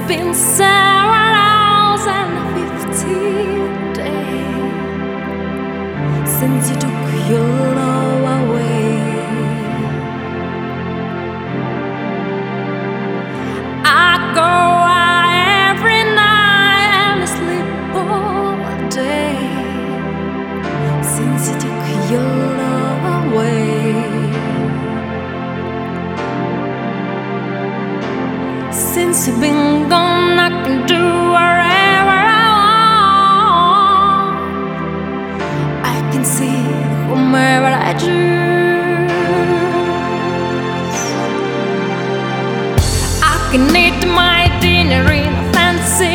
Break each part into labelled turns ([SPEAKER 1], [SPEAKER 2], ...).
[SPEAKER 1] been 7,050 days since you took your love away. I go out every night and sleep all day since you took your love away. Since you've been gone, I can do whatever I want. I can see whomever I choose. I can eat my dinner in a fancy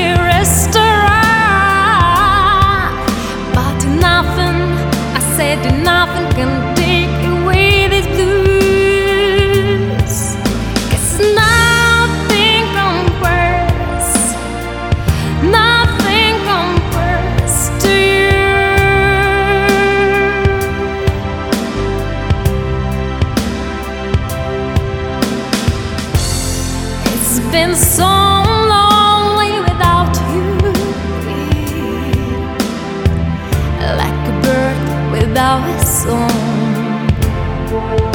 [SPEAKER 1] restaurant, but nothing, I said nothing can take away these blues. 'Cause nothing compares to you. It's been so lonely without you, like a bird without a song.